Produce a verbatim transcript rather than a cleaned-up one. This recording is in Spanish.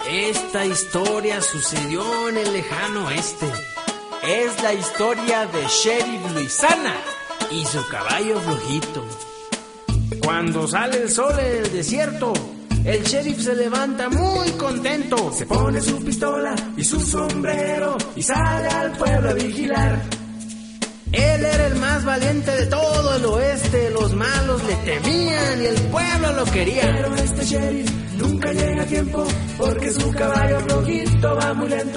Esta historia sucedió en el lejano oeste. Es la historia de Sheriff Luisana y su caballo flojito. Cuando sale el sol en el desierto, el sheriff se levanta muy contento. Se pone su pistola y su sombrero y sale al pueblo a vigilar. Él era el más valiente de todo el oeste. Los malos le temían y el pueblo lo quería. Pero este sheriff nunca llega a tiempo porque su caballo flojito va muy lento.